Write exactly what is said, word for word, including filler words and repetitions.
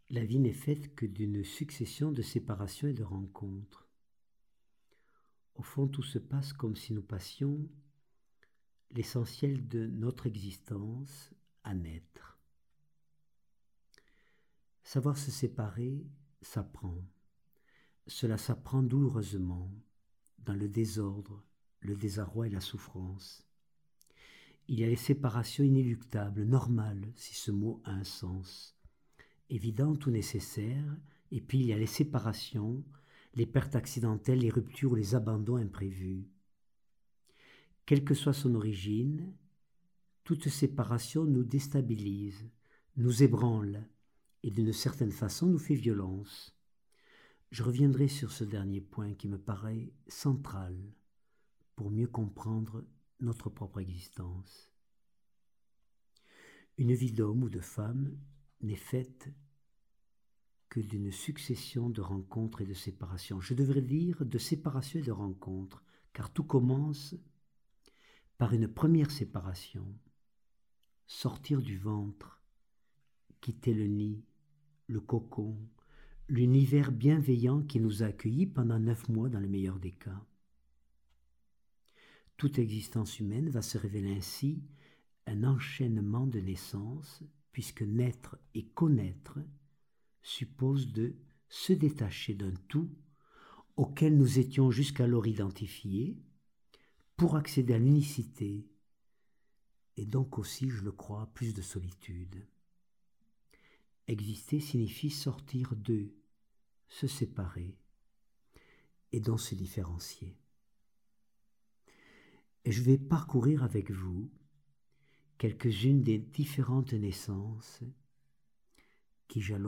La vie n'est faite que d'une succession de séparations et de rencontres. Au fond, tout se passe comme si nous passions l'essentiel de notre existence à naître. Savoir se séparer s'apprend. Cela s'apprend douloureusement, dans le désordre, le désarroi et la souffrance. Il y a les séparations inéluctables, normales, si ce mot a un sens, évidentes ou nécessaires, et puis il y a les séparations, les pertes accidentelles, les ruptures ou les abandons imprévus. Quelle que soit son origine, toute séparation nous déstabilise, nous ébranle, et d'une certaine façon nous fait violence. Je reviendrai sur ce dernier point qui me paraît central pour mieux comprendre notre propre existence. Une vie d'homme ou de femme n'est faite que d'une succession de rencontres et de séparations. Je devrais dire de séparations et de rencontres, car tout commence par une première séparation, sortir du ventre, quitter le nid, le cocon, l'univers bienveillant qui nous a accueillis pendant neuf mois dans le meilleur des cas. Toute existence humaine va se révéler ainsi un enchaînement de naissances, puisque naître et connaître suppose de se détacher d'un tout auquel nous étions jusqu'alors identifiés pour accéder à l'unicité et donc aussi, je le crois, plus de solitude. Exister signifie sortir d'eux, se séparer et donc se différencier. Et je vais parcourir avec vous quelques-unes des différentes naissances qui jalonnent